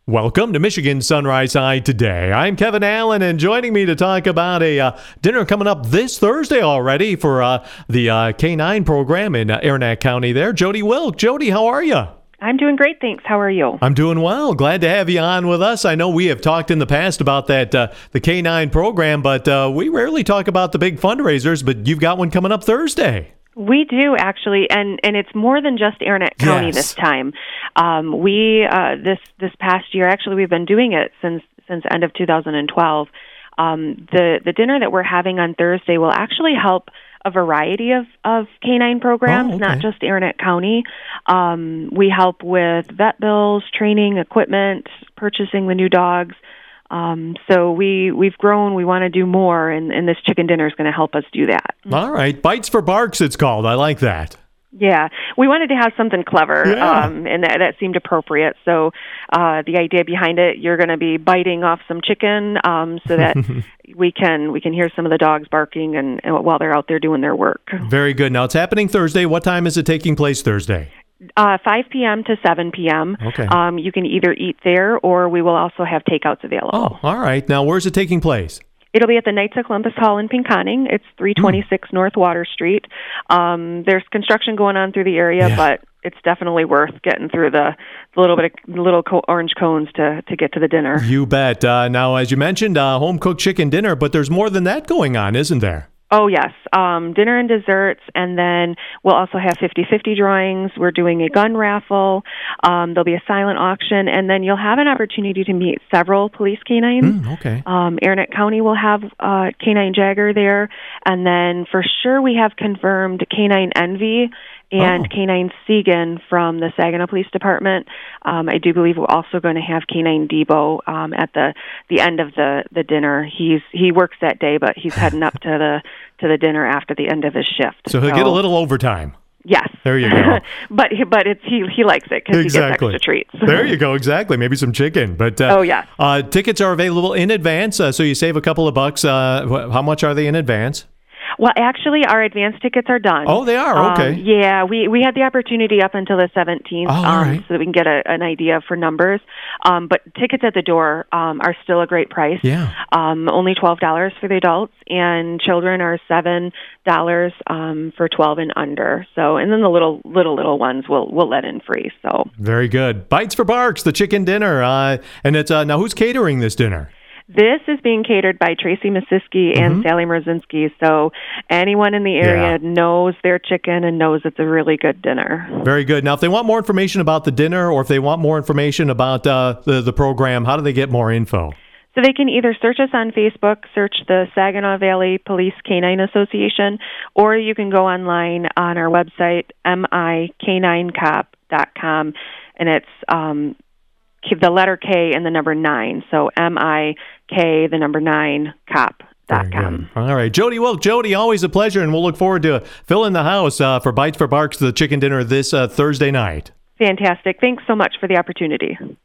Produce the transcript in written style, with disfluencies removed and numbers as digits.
Welcome to Michigan Sunrise High Today. I'm Kevin Allen, and joining me to talk about a dinner coming up this Thursday already for the K9 program in Aranac County there, Jody Wilk. Jody, how are you? I'm doing great, thanks. How are you? I'm doing well. Glad to have you on with us. I know we have talked in the past about that the K9 program, but we rarely talk about the big fundraisers, but you've got one coming up Thursday. We do, actually, and it's more than just Aranac County this time. This past year, actually, we've been doing it since end of 2012. The dinner that we're having on Thursday will actually help a variety of canine programs, not just Aranac County. We help with vet bills, training, equipment, purchasing the new dogs. So we've grown. We want to do more, and this chicken dinner is going to help us do that. All right. Bites for Barks, it's called. I like that. Yeah. We wanted to have something clever, and that seemed appropriate. So the idea behind it, you're going to be biting off some chicken so that we can hear some of the dogs barking and while they're out there doing their work. Very good. Now, it's happening Thursday. What time is it taking place Thursday? 5 p.m. to 7 p.m. Okay. You can either eat there, or we will also have takeouts available. Oh, all right. Now, where's it taking place? It'll be at the Knights of Columbus Hall in Pinconning. It's 326 North Water Street. There's construction going on through the area, but it's definitely worth getting through the little orange cones to get to the dinner. You bet. Now, as you mentioned, home-cooked chicken dinner, but there's more than that going on, isn't there? Oh, yes. Dinner and desserts, and then we'll also have 50-50 drawings. We're doing a gun raffle. There'll be a silent auction, and then you'll have an opportunity to meet several police canines. Okay. Aranac County will have Canine Jagger there, and then for sure we have confirmed Canine Envy and Canine Segan from the Saginaw Police Department. I do believe we're also going to have Canine Debo at the end of the dinner. He works that day, but he's heading up to the dinner after the end of his shift. So he'll get a little overtime. Yes. There you go. but he likes it because he gets extra treats. There you go. Exactly. Maybe some chicken. But yes. Tickets are available in advance, so you save a couple of bucks. How much are they in advance? Well, actually, our advance tickets are done. Oh, they are? Okay. Yeah, we had the opportunity up until the 17th so that we can get an idea for numbers. But tickets at the door are still a great price. Yeah. Only $12 for the adults, and children are $7 for 12 and under. So, and then the little ones we'll let in free. So very good. Bites for Barks, the chicken dinner, and it's now who's catering this dinner? This is being catered by Tracy Masiski and Sally Mrozinski, so anyone in the area knows their chicken and knows it's a really good dinner. Very good. Now, if they want more information about the dinner or if they want more information about the program, how do they get more info? So they can either search us on Facebook, search the Saginaw Valley Police Canine Association, or you can go online on our website, MIK9cop.com, and it's the letter K and the number 9. So MIK, the number 9, cop.com. All right. Jody Wilk. Jody, always a pleasure, and we'll look forward to filling the house for Bites for Barks, the chicken dinner this Thursday night. Fantastic. Thanks so much for the opportunity.